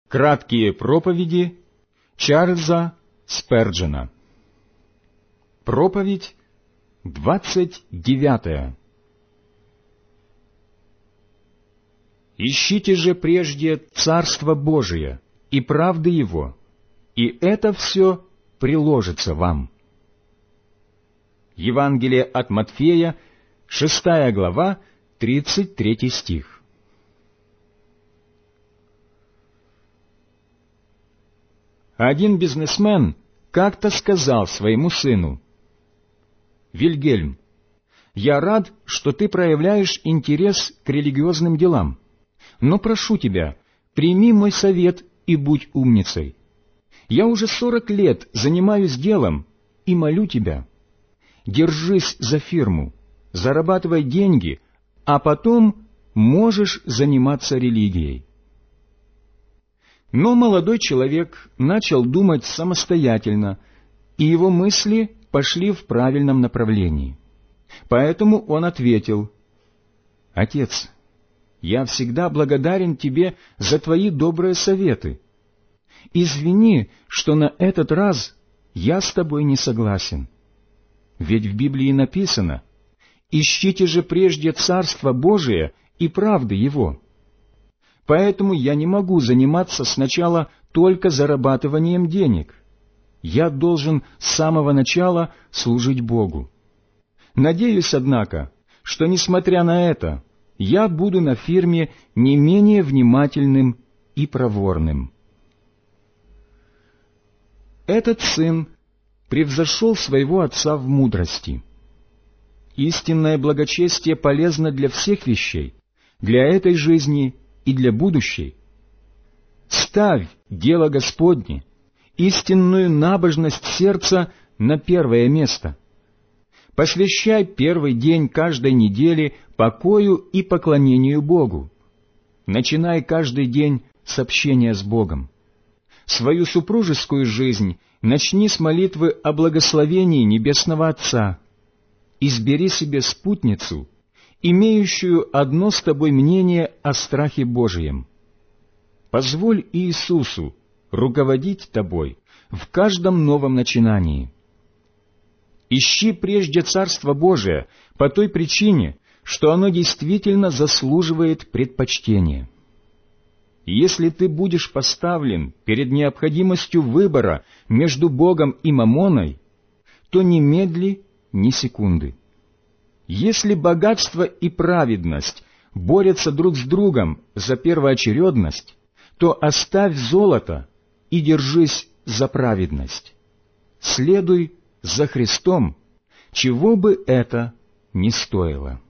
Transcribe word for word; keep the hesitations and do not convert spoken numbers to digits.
Краткие проповеди Чарльза Сперджена. Проповедь двадцать девятая. «Ищите же прежде Царство Божие и правды Его, и это все приложится вам». Евангелие от Матфея, шестая глава, тридцать третий стих. Один бизнесмен как-то сказал своему сыну: «Вильгельм, я рад, что ты проявляешь интерес к религиозным делам, но прошу тебя, прими мой совет и будь умницей. Я уже сорок лет занимаюсь делом и молю тебя, держись за фирму, зарабатывай деньги, а потом можешь заниматься религией». Но молодой человек начал думать самостоятельно, и его мысли пошли в правильном направлении. Поэтому он ответил: «Отец, я всегда благодарен тебе за твои добрые советы. Извини, что на этот раз я с тобой не согласен. Ведь в Библии написано: «Ищите же прежде Царство Божие и правды Его». Поэтому я не могу заниматься сначала только зарабатыванием денег. Я должен с самого начала служить Богу. Надеюсь, однако, что, несмотря на это, я буду на фирме не менее внимательным и проворным». Этот сын превзошел своего отца в мудрости. Истинное благочестие полезно для всех вещей, для этой жизни и для будущей. Ставь дело Господне, истинную набожность сердца на первое место. Посвящай первый день каждой недели покою и поклонению Богу. Начинай каждый день с общения с Богом. Свою супружескую жизнь начни с молитвы о благословении Небесного Отца. Избери себе спутницу, имеющую одно с тобой мнение о страхе Божием. Позволь Иисусу руководить тобой в каждом новом начинании. Ищи прежде Царство Божие по той причине, что оно действительно заслуживает предпочтения. Если ты будешь поставлен перед необходимостью выбора между Богом и маммоной, то не медли ни секунды. Если богатство и праведность борются друг с другом за первоочередность, то оставь золото и держись за праведность. Следуй за Христом, чего бы это ни стоило.